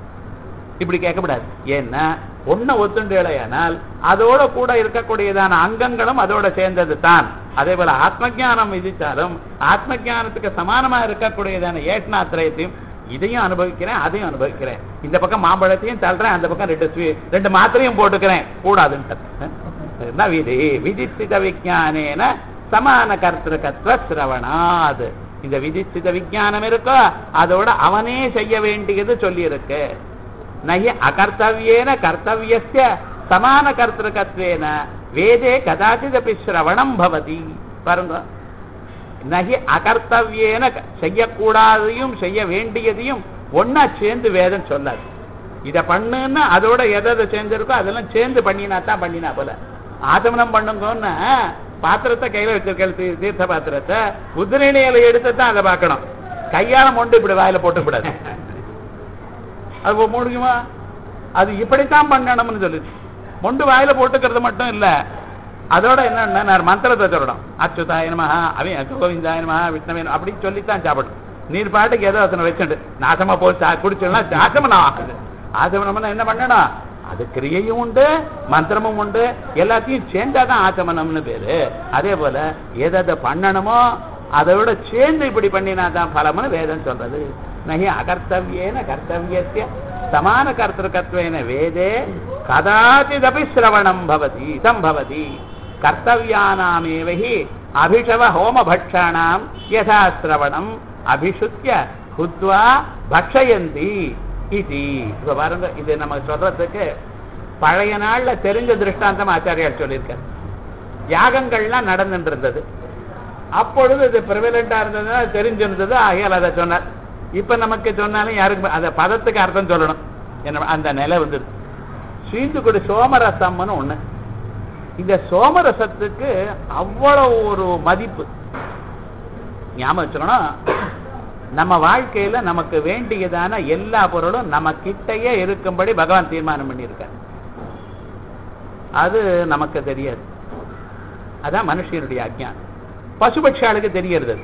இப்படி கேட்கக்கூடாது. ஏன்னா ஒன்ன ஒத்துண்டேனால் அதோட கூட இருக்கக்கூடியதான அங்கங்களும் அதோட சேர்ந்தது தான். அதே போல ஆத்ம ஞானம் விதித்தாலும் ஆத்ம ஞானத்துக்கு சமானமா இருக்கக்கூடியதான ஏஷ்ணாத்திரயத்தையும் இதையும் அனுபவிக்கிறேன், அதையும் அனுபவிக்கிறேன். இந்த பக்கம் மாம்பழத்தையும் தள்ளுறேன், அந்த பக்கம் 2 மாத்திரையும் போட்டுக்கிறேன், கூடாதுன்னு விதி. விதிச்சித விஜானேன சமான கர்த்திருக்கத்வ சிரவணாது. இந்த விதிச்சித விஜானம் இருக்கோ அதோட அவனே செய்ய வேண்டியது சொல்லி இருக்கு. நஹி அகர்த்தவ்யேன கர்த்தவ்யஸ்ய சமான கர்த்திருக்கத்வேன வேதே கதாச்சிதபி ஸ்ரவணம் பவதி. பாருங்க, நஹி அகர்த்தவ்யேன செய்யக்கூடாதையும் செய்ய வேண்டியதையும் ஒன்னா சேர்ந்து வேதம் சொல்லாது. இதை பண்ணுன்னா அதோட எதை சேர்ந்திருக்கோ அதெல்லாம் சேர்ந்து பண்ணினா தான் பண்ணினா போல. ஆசமனம் பண்ணுங்கன்னா பாத்திரத்தை கையில வச்சிருக்க தீர்த்த பாத்திரத்தை உதிரணியில எடுத்துதான் அதை பார்க்கணும். கையால மொண்டு இப்படி வாயில போட்டுக்கூடாது. அது முடியுமா? அது இப்படித்தான் பண்ணணும்னு சொல்லுது. மொண்டு வாயில போட்டுக்கிறது மட்டும் இல்ல, அதோட என்ன மந்திரத்தை சொல்லணும். அச்சுதாய நமஹ, கோவிந்தாய நமஹ, விஷ்ணவே அப்படின்னு சொல்லித்தான் சாப்பிடணும். நீர் பாட்டுக்கு ஏதோ அதனை வச்சுட்டு நாசமா போய் குடிச்சோம்னா ஆசமனம் ஆகுது. ஆசமனம்னா என்ன பண்ணணும்? அது கிரியையும் உண்டு, மந்திரமும் உண்டு, எல்லாத்தையும் சேர்ந்தாதான் ஆசமனம்னு பேரு. அதே போல எதை பண்ணணுமோ அதோட சேர்ந்து இப்படி பண்ணினாதான் பலம்னு வேதம் சொல்றது. நஹி அகர்த்தவ்யேன கர்த்தவ்யஸ்ய சமான கர்த்திருக்கத்வேன வேதே கதாச்சிதபி ஸ்ரவணம் பவதி சம்பவதி. கர்த்தவ்யானாமேவஹி அபிஷவ ஹோம பக்ஷாணாம் யதா ஸ்ரவணம் அபிஷுத்ய ஹுத்வா பக்ஷயந்தி இது. இப்ப பாருங்க, இது நம்ம சொல்றதுக்கு பழைய நாள்ல தெரிஞ்ச திருஷ்டாந்தம் ஆச்சாரியார் சொல்லியிருக்கார். யாகங்கள்லாம் நடந்துட்டு இருந்தது, அப்பொழுது இது பிரிவலண்டா இருந்ததுன்னா தெரிஞ்சிருந்தது, ஆகையால் அதை சொன்னார். இப்ப நமக்கு சொன்னாலும் யாருக்கு அந்த பதத்துக்கு அர்த்தம் சொல்லணும், என்ன அந்த நிலை வந்துருக்கு. ஸ்ரீந்துக்குடி சோமரசம்னு ஒண்ணு. இந்த சோமரசத்துக்கு அவ்வளவு ஒரு மதிப்பு. ஞாபகம் வச்சுக்கணும், நம்ம வாழ்க்கையில நமக்கு வேண்டியதான எல்லா பொருளும் நம்ம கிட்டையே இருக்கும்படி பகவான் தீர்மானம் பண்ணியிருக்கார். அது நமக்கு தெரியாது, அதான் மனுஷனுடைய அஜ்ஞானம். பசுபட்சாளுக்கு தெரியறது.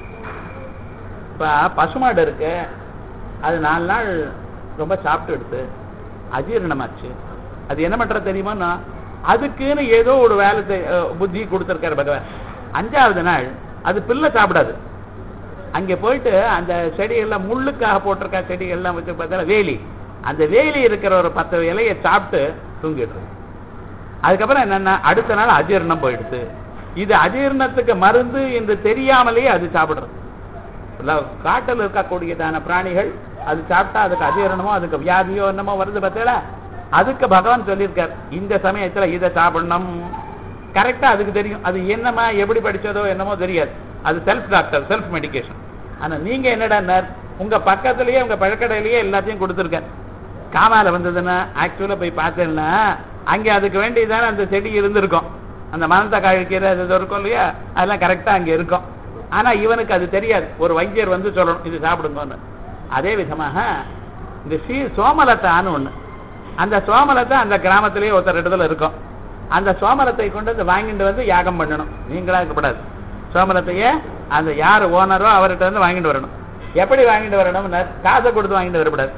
இப்ப பசுமாடு இருக்கு, அது 4 நாள் ரொம்ப சாப்பிட்டு எடுத்து அஜீரணமாச்சு. அது என்ன பண்றது தெரியுமா, அதுக்குன்னு ஏதோ ஒரு வேலை புத்தி கொடுத்திருக்காரு பகவான். 5ஆவது நாள் அது பிள்ளை சாப்பிடாது. அங்கே போயிட்டு அந்த செடிகள்லாம் முள்ளுக்காக போட்டிருக்கா செடிகள்லாம் வச்சு பார்த்தா வேலி, அந்த வேலி இருக்கிற ஒரு 10 இலையை சாப்பிட்டு தூங்கிடுறது. அதுக்கப்புறம் என்னன்னா அடுத்த நாள் அஜீரணம் போயிடுது. இது அஜீரணத்துக்கு மருந்து என்று தெரியாமலேயே அது சாப்பிடுறது. காட்டில் இருக்கக்கூடியதான பிராணிகள் அது சாப்பிட்டா அதுக்கு அஜீரணமோ அதுக்கு வியாதியோ என்னமோ வருது பார்த்தீங்களா, அதுக்கு பகவான் சொல்லியிருக்கார் இந்த சமயத்துல இதை சாப்பிடணும். கரெக்டா அதுக்கு தெரியும், அது என்னமா எப்படி படிச்சதோ என்னமோ தெரியாது, அது செல்ஃப் டாக்டர், செல்ஃப் மெடிக்கேஷன். ஆனா நீங்க என்னடா உங்க பக்கத்திலேயே உங்க பழக்கடையிலேயே எல்லாத்தையும் கொடுத்துருக்க. காமால வந்ததுன்னா ஆக்சுவலா போய் பார்த்தேன்னா அங்கே அதுக்கு வேண்டியதான அந்த செடி இருந்திருக்கும், அந்த மனத்தை கழிக்கிற அது இருக்கும் இல்லையா, அதெல்லாம் கரெக்டா அங்க இருக்கும். ஆனா இவனுக்கு அது தெரியாது, ஒரு வைத்தியர் வந்து சொல்லணும் இது சாப்பிடுங்கன்னு. அதே விதமாக இந்த சோமலத்தான்னு ஒண்ணு, அந்த சோமலத்தை அந்த கிராமத்திலேயே ஒருத்தர் இடத்துல இருக்கும். அந்த சோமலத்தை கொண்டு வாங்கிட்டு வந்து யாகம் பண்ணணும். நீங்களா இருக்கப்படாது, சோமலத்தையே அந்த யார் ஓனரோ அவர்கிட்ட வந்து வாங்கிட்டு வரணும். எப்படி வாங்கிட்டு வரணும், காசை கொடுத்து வாங்கிட்டு வரக்கூடாது.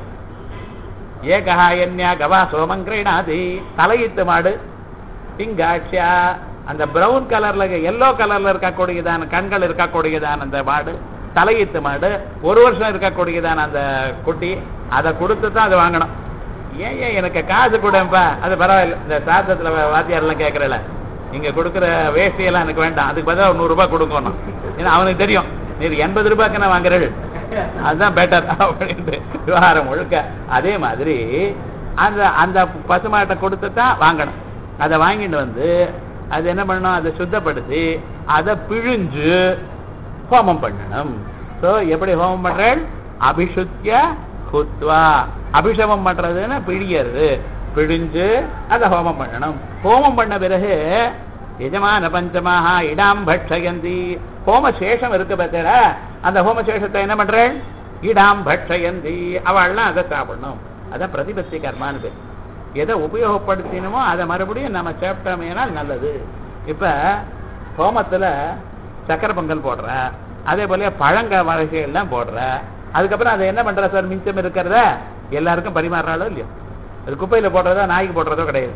ஏகஹாயன்யா கவா சோமங்கிரீணாதி, தலையிட்டு மாடு பிங்காட்சியா, அந்த பிரவுன் கலர்ல எல்லோ கலர்ல இருக்கக்கூடியதான கண்கள் இருக்கக்கூடியதான அந்த மாடு, தலையிட்டு மாடு, 1 வருஷம் இருக்கக்கூடியதான அந்த குட்டி, அதை கொடுத்து தான் அதை வாங்கணும். ஏன் எனக்கு காசு கொடுப்பா, அது பரவாயில்ல, இந்த சாதத்துல வாத்தியாரெல்லாம் கேட்கறல, நீங்க கொடுக்குற வேஷ்டியெல்லாம் எனக்கு வேண்டாம், அதுக்கு பதிலாக 100 ரூபாய் கொடுக்கணும். ஏன்னா அவனுக்கு தெரியும் நீர் 80 ரூபாய்க்கு நான் வாங்குறேன், அதுதான் பெட்டர் அப்படின்ட்டு விவகாரம் முழுக்க. அதே மாதிரி அந்த அந்த பசுமாட்டை கொடுத்து தான் வாங்கணும். அதை வாங்கிட்டு வந்து அது என்ன பண்ணணும், அதை சுத்தப்படுத்தி அதை பிழிஞ்சு ஹோமம் பண்ணணும். ஸோ எப்படி ஹோமம் பண்றேன், அபிஷுத்திய ஹுத்வா, அபிஷேகம் பண்றதுன்னா பிழியறது, பிழிஞ்சு அதை ஹோமம் பண்ணணும். ஹோமம் பண்ண பிறகு எஜமான பஞ்சமாக இடாம் பட்சயந்தி, ஹோமசேஷம் இருக்கு பார்த்தா, அந்த ஹோமசேஷத்தை என்ன பண்றேன், இடாம் பட்சயந்தி, அவள்லாம் அதை சாப்பிடணும். அதான் பிரதிபத்தி கர்மான்னு பேர். எதை உபயோகப்படுத்தினமோ அதை மறுபடியும் நம்ம சாப்பிட்டோமேனால் நல்லது. இப்ப ஹோமத்துல சக்கரை பொங்கல் போடுற, அதே போல பழங்க வகைகள்லாம் போடுற, அதுக்கப்புறம் அதை என்ன பண்ற சார், மிச்சம் இருக்கிறத எல்லாருக்கும் பரிமாறாளோ இல்லையோ, அது குப்பையில போடுறதோ நாய்க்கு போடுறதோ கிடையாது.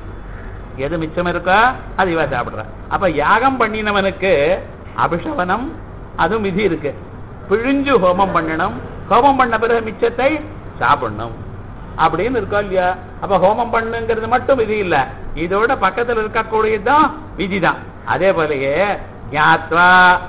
எது மிச்சம் இருக்கோ அது இவ சாப்பிடுற. அப்ப யாகம் பண்ணினவனுக்கு அபிஷவனம் அதுவும் விதி இருக்கு, பிழிஞ்சு ஹோமம் பண்ணணும், ஹோமம் பண்ண பிறகு மிச்சத்தை சாப்பிடணும் அப்படின்னு இருக்கோம் இல்லையா. அப்ப ஹோமம் பண்ணுங்கிறது மட்டும் விதி இல்ல, இதோட பக்கத்தில் இருக்கக்கூடியதுதான் விதிதான். அதே போலயே ஞாத்வா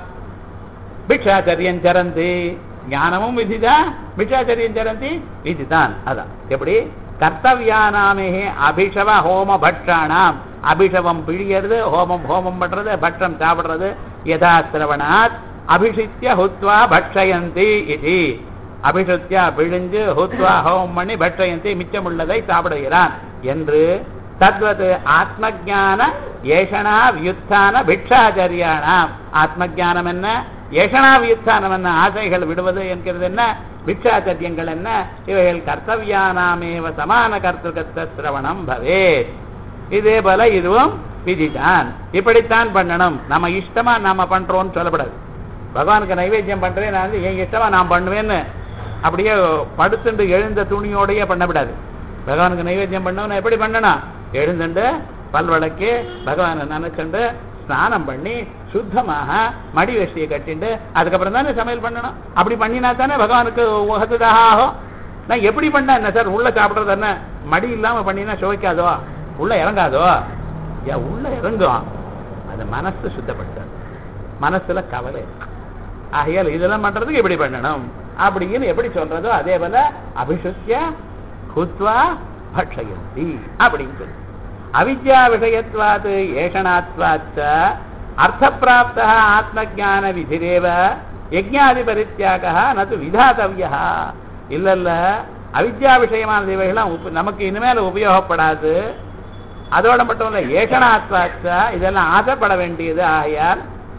பிக்ஷாச்சரியம் சரந்தி, ஞானமும் விதிதான், பிக்ஷாச்சரியம் சரந்தி விதிதான். அதான் எப்படி கர்த்தவியானாமே அபிஷவ ஹோம பட்சானாம், அபிஷவம் பிழியறது, ஹோமம் ஹோமம் பண்றது, பட்சம் சாப்பிடுறது. யதா சிரவணாத் அபிஷித்ய ஹுத்வா பட்சயந்தி இது, அபிஷித்யா பிழிஞ்சு ஹுத்வா ஹோமம் பண்ணி பட்சயந்தி மிச்சமுள்ளதை சாப்பிடுகிறான் என்று. தத்வத் ஆத்மஜான ஏஷனா வியுத்தான பிக்ஷாச்சரியானாம், ஆத்மஜானம் என்ன, ஏஷனா வியுத்தானம் என்ன, ஆசைகள் விடுவது என்கிறது என்ன, பிக்ஷாச்சரியங்கள் என்ன, இவைகள் கர்த்தவியானாமேவ சமான கர்த்தகத்த சிரவணம் பவேத். இதே போல இதுவும் விதிதான், இப்படித்தான் பண்ணணும். நம்ம இஷ்டமா நாம பண்றோம்னு சொல்லப்படாது. பகவானுக்கு நைவேத்தியம் பண்றேன் நான் என் இஷ்டமா நான் பண்ணுவேன்னு அப்படியே படுத்துண்டு எழுந்த துணியோடையே பண்ணக்கூடாது. பகவானுக்கு நைவேத்தியம் பண்ணவன எப்படி பண்ணணும், எழுந்துண்டு பல்வழக்கு பகவானை நினைச்சுண்டு ஸ்நானம் பண்ணி சுத்தமாக மடி வேஷ்டியை கட்டிண்டு அதுக்கப்புறம் தானே சமையல் பண்ணணும். அப்படி பண்ணினா தானே பகவானுக்கு உகத்ததாக ஆகும். நான் எப்படி பண்ணா என்ன சார், உள்ள சாப்பிட்றது என்ன, மடி இல்லாம பண்ணினா சுவைக்காதோ, உள்ள இறங்காதோ, உள்ள இறங்கும், அது மனசு சுத்தப்படுத்தாது, மனசுல கவலை. ஆகையால் இதெல்லாம் பண்றதுக்கு இப்படி பண்ணணும். அப்படின்னு எப்படி சொல்றதோ அதே போல அபிஷுத்திய குத்வா பக்ஷயந்தி அப்படின்னு சொல்லு. அவித்யா விஷயத்வாத் ஏஷணாத்வாச்ச அர்த்தப்பிராப்தः ஆத்மஜான விதிரேவ யஜ்ஞாதி பரித்யாகः நது விதாதவ்யः. இல்ல அவித்யா விஷயமான இவைகளாம் நமக்கு இனிமேல் உபயோகப்படாது. அதோட மட்டும் இல்ல ஏஷணாத்வாச்ச இதெல்லாம் ஆசைப்பட வேண்டியது. ஆகையால்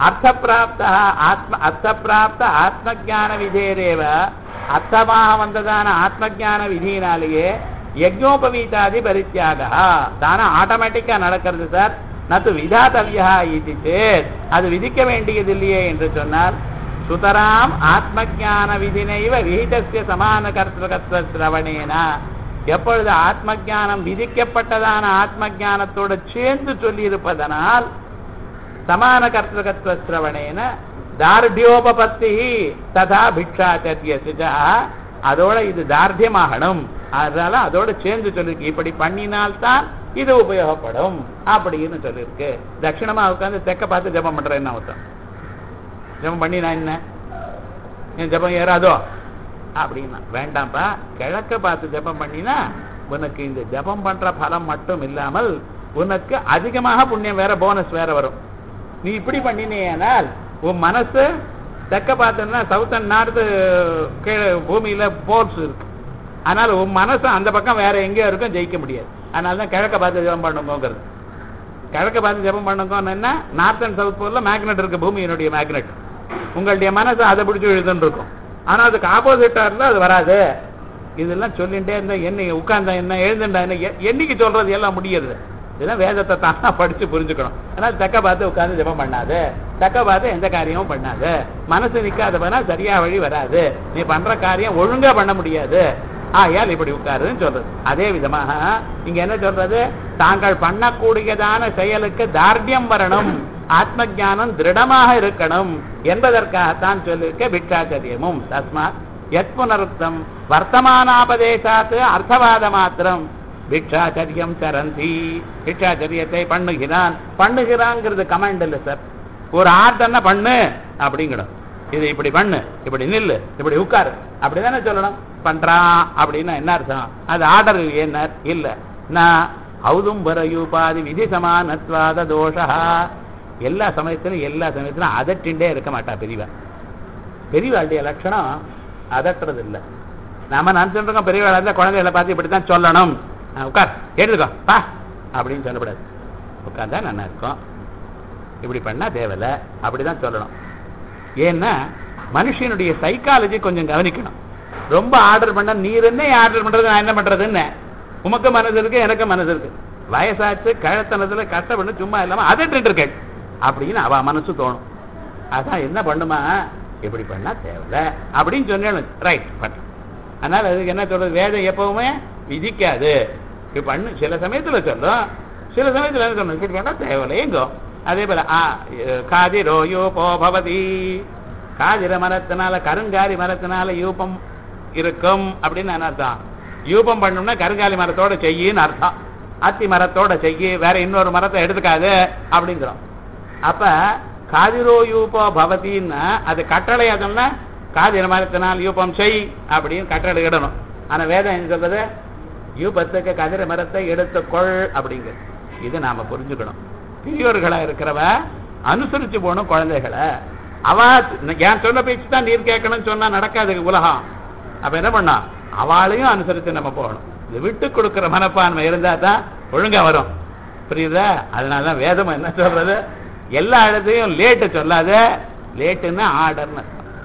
அர்த்தப்பிராப்த ஆத்மஜான விதேரேவ அர்த்தமாக வந்ததான ஆத்மஜான விதியினாலேயே யஜ்ஞோபவீதாதி பரித்யாகா தானே ஆட்டோமேட்டிக்கா நடக்கிறது சார். நத்து விதாதவ்யா இது சேத் அது விதிக்க வேண்டியது இல்லையே என்று சொன்னால் சுதராம் ஆத்மஜான விதினைவ விஹிதஸ்ய சமான கர்த்தகத்வ சிரவணேனா எப்பொழுது ஆத்மஜானம் விதிக்கப்பட்டதான ஆத்மஜானத்தோடு சேர்ந்து சொல்லி இருப்பதனால் சமான கர்த்தகத்வ சிரவணேன தார்டியோபபத்தி ததா பிக்ஷாச்சரியசிஜா அதோட இது தார்டியமாகணும். அதனால அதோட சேர்ந்து சொல்லிருக்கு இப்படி பண்ணினால்தான் இது உபயோகப்படும் அப்படின்னு சொல்லியிருக்கு. தட்சிணமா உட்காந்து தெக்க பார்த்து ஜபம் பண்றேன் என்ன அர்த்தம்? ஜபம் பண்ணினா என்ன என் ஜபம் ஏறாதோ அப்படின்னா வேண்டாம்ப்பா. கிழக்க பார்த்து ஜபம் பண்ணினா உனக்கு இந்த ஜபம் பண்ற பலம் மட்டும் இல்லாமல் உனக்கு அதிகமாக புண்ணியம் வேற போனஸ் வேற வரும். நீ இப்படி பண்ணினேனால் உன் மனசு தெக்க பார்த்தா சவுத் அண்ட் நார்த்து பூமியில போர்ஸ் இருக்கு. அதனால உன் மனசு அந்த பக்கம் வேற எங்கேயோ இருக்கும், ஜெயிக்க முடியாது. அதனாலதான் கிழக்க பார்த்து ஜபம் பண்ணுங்கிறது. கிழக்க பார்த்து ஜபம் பண்ணுங்கன்னா நார்த் அண்ட் சவுத் போர்ல மேக்னெட் இருக்கு, பூமியினுடைய மேக்னெட். உங்களுடைய மனசு அதை பிடிச்சி எழுதுன்னு இருக்கும். ஆனா அதுக்கு ஆப்போசிட்டா இருந்தா அது வராது. இதெல்லாம் சொல்லிட்டே இருந்தா என்ன உட்கார்ந்தா என்ன எழுந்துட்டா என்ன என்னைக்கு சொல்றது எல்லாம் முடியாது. இதெல்லாம் வேதத்தை தானா படிச்சு புரிஞ்சுக்கணும். அதனால தக்க பார்த்து உட்கார்ந்து ஜபம் பண்ணாது, தக்க பார்த்து எந்த காரியமும் பண்ணாது. மனசு நிக்காத போனா சரியா வழி வராது. நீ பண்ற காரியம் ஒழுங்கா பண்ண முடியாது. ஆயால் இப்படி உட்காருன்னு சொல்றது. அதே விதமாக இங்க என்ன சொல்றது? தாங்கள் பண்ணக்கூடியதான செயலுக்கு தார்டியம் வரணும், ஆத்ம ஞானம் திருடமாக இருக்கணும் என்பதற்காகத்தான் சொல்லிருக்க பிக்ஷாச்சரியமும். தஸ்மாத் யத் புனருக்தம் வர்த்தமானாபதேசாத்து அர்த்தவாத மாத்திரம் பிக்ஷாச்சரியம் சரந்தி. பிக்ஷாச்சரியத்தை பண்ணுகிறாங்கிறது கமாண்ட் இல்ல சார். ஒரு ஆர்டர்னா பண்ணு அப்படிங்கணும். இது இப்படி பண்ணு, இப்படி நில்லு, இப்படி உட்காரு அப்படிதானே சொல்லணும். பண்றான் அப்படின்னா என்ன அர்த்தம்? அது ஆர்டர் என்ன இல்ல. நான் ஔதும்பரயூபாதி விதி சமானத்வாத தோஷா. எல்லா சமயத்திலும் அதட்டின்றே இருக்க மாட்டா பெரியவா. பெரியவாளுடைய லட்சணம் அதட்டுறது இல்லை. நாம நினைச்சுருக்கோம் பெரியவாளா இருந்தா குழந்தைகளை பார்த்து இப்படித்தான் சொல்லணும், உட்கார் எடுத்துக்கோ பா அப்படின்னு சொல்லக்கூடாது. உட்கார்ந்தா நல்லா இருக்கும், இப்படி பண்ணா தேவையில்லை அப்படிதான் சொல்லணும். ஏன்னா மனுஷனுடைய சைக்காலஜி கொஞ்சம் கவனிக்கணும். ரொம்ப ஆர்டர் பண்ண நீர் என்ன ஆர்டர் பண்றது, நான் என்ன பண்றதுன்னு உமக்கு மனசு இருக்கு, எனக்கு மனசு இருக்கு. வயசாச்சு கழத்தனத்துல கஷ்டப்பட்டு சும்மா இல்லாம அதட்டு இருக்கேன் அப்படின்னு அவ மனசு தோணும். அதான் என்ன பண்ணுமா, இப்படி பண்ணா தேவையில்ல அப்படின்னு சொன்னேன், ரைட் பண்ண. அதனால அதுக்கு என்ன சொல்றது, வேதம் எப்பவுமே விதிக்காது. இப்படி பண்ணு சில சமயத்துல சொல்லும், சில சமயத்துல என்ன சொல்லணும், இப்படி பண்ணா தேவையில்லை எங்கோ. அதே போல காதிரோ யூபோ பவதி. காதிர மரத்தினால கருங்காலி மரத்தினால யூபம் இருக்கும் அப்படின்னு என்ன அர்த்தம்? யூபம் பண்ணணும்னா கருங்காலி மரத்தோட செய்யின்னு அர்த்தம். அத்தி மரத்தோட செய்யி, வேற இன்னொரு மரத்தை எடுத்துக்காது அப்படிங்கிறோம். அப்ப காதிரோ யூபோ பவதின்னா அது கட்டளை. அதோம்னா காதிர மரத்தினால் யூபம் செய் அப்படின்னு கட்டளை இடணும். ஆனா வேதம் என்ன சொல்றது, யூபத்துக்கு கதிர மரத்தை எடுத்துக்கொள் அப்படிங்க. இது நாம புரிஞ்சுக்கணும். பெரியோர்களா இருக்கிறவ அனுசரிச்சு போகணும் குழந்தைகளை. அவ ஏன் சொல்ல பேச்சு தான் நீர் கேட்கணும்னு சொன்னா நடக்காது உலகம். அப்ப என்ன பண்ணா, அவளையும் அனுசரித்து நம்ம போகணும். இது விட்டு கொடுக்கிற மனப்பான்மை இருந்தா தான் ஒழுங்கா வரும். புரியுதா? அதனாலதான் வேதம் என்ன சொல்றது, எல்லா இடத்தையும் லேட்டு சொல்லாத. லேட்டுன்னா ஆர்டர்னு,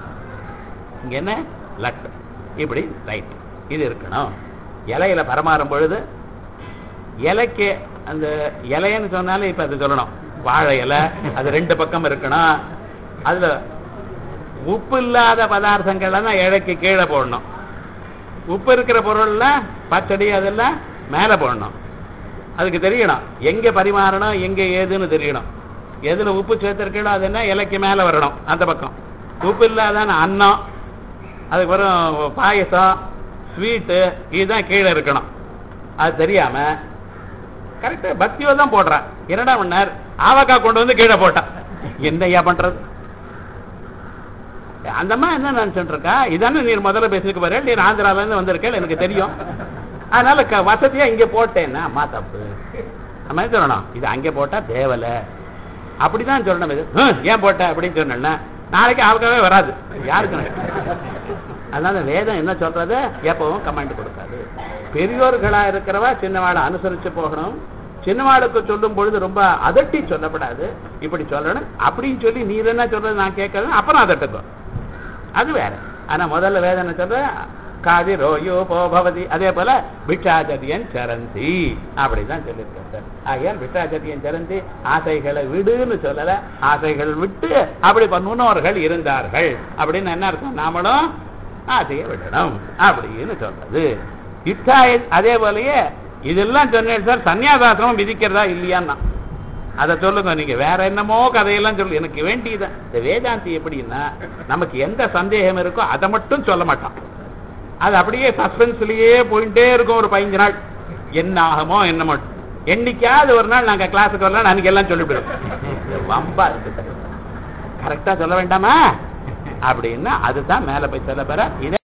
இங்க என்ன லட், இப்படி ரைட் இது இருக்கணும். இலையில பரமாறும் பொழுது இலைக்கு அந்த இலைன்னு சொன்னாலே இப்ப அது சொல்லணும், வாழை இலை அது ரெண்டு பக்கம் இருக்கணும். அதுல உப்பு இல்லாத பதார்த்தங்கள் தான் இலைக்கு கீழே போடணும். உப்பு இருக்கிற பொருள்ல பச்சடி அதெல்லாம் மேல போடணும். அதுக்கு தெரியணும் எங்க பரிமாறணும், எங்க ஏதுன்னு தெரியணும். எதுல உப்பு சேர்த்திருக்கணும் அது என்ன இலைக்கு மேல வரணும் அந்த பக்கம். உப்பு இல்லாதான அன்னம், அதுக்கப்புறம் பாயசம், ஸ்வீட்டு இதுதான் கீழே இருக்கணும். அது தெரியாம கரெக்டா பக்தியோ தான் போடுறான். என்னடா பண்ணார், ஆவக்காய் கொண்டு வந்து கீழே போட்டான். என்னையா பண்றது? அந்தம்மா என்ன நினைச்சுட்டு இருக்கா, இதானே நீர் முதல்ல பேசிக்க பாரு, நீர் ஆந்திரால இருந்து வந்திருக்கேன் எனக்கு தெரியும், அதனால வசதியா இங்க போட்டேன்னா அம்மா தப்பு. நம்ம என்ன சொல்லணும், இது அங்கே போட்டா தேவலை அப்படிதான் சொல்லணும். இது ஏன் போட்ட அப்படின்னு சொன்னா நாளைக்கு ஆளுக்காவே வராது யாருக்கு. அதனால வேதம் என்ன சொல்றது, எப்பவும் கமெண்ட் கொடுக்காது. பெரியோர்களா இருக்கிறவா சின்னவாளை அனுசரிச்சு போகணும். சின்னவாளுக்கு சொல்லும் பொழுது ரொம்ப அதட்டி சொல்லப்படாது, இப்படி சொல்லணும் அப்படின்னு சொல்லி நீர் என்ன சொல்றது நான் கேட்கறது அப்புறம் அதட்டுக்கும், அது வேற. ஆனா முதல்ல வேதம் என்ன சொல்ற, காதி ரோயோ போபவதி, அதே போல பிட்சாச்சரியன் சரந்தி அப்படிதான் சொல்லியிருக்காரு. ஆகையால் பிட்சாச்சரியன் சரந்தி ஆசைகளை விடுன்னு சொல்லல, ஆசைகள் விட்டு அப்படி முன்னோர்கள் இருந்தார்கள் அப்படின்னு என்ன அர்த்தம், நாமளும் ஆசையை விடணும் அப்படின்னு சொல்றது. இச்சா அதே போலயே இதெல்லாம் சொன்னேன் சார், சன்னியாசாசிரமம் விதிக்கிறதா இல்லையான்னா அதை சொல்லுங்க. நீங்க வேற என்னமோ கதையெல்லாம் சொல்லு, எனக்கு வேண்டியதான். இந்த வேதாந்தி எப்படின்னா நமக்கு எந்த சந்தேகம் இருக்கோ அதை மட்டும் சொல்ல மாட்டான், அது அப்படியே சஸ்பென்ஸ்லயே போயிட்டே இருக்கும். ஒரு 15 நாள் என்ன ஆகுமோ என்ன மட்டும், என்னைக்காவது ஒரு நாள் நாங்க கிளாஸுக்கு வரலாம் அன்னைக்கு எல்லாம் சொல்லிவிடுவோம். வம்பா இருக்கு, கரெக்டா சொல்ல வேண்டாமா அப்படின்னா அதுதான் மேல போய் சொல்ல போற.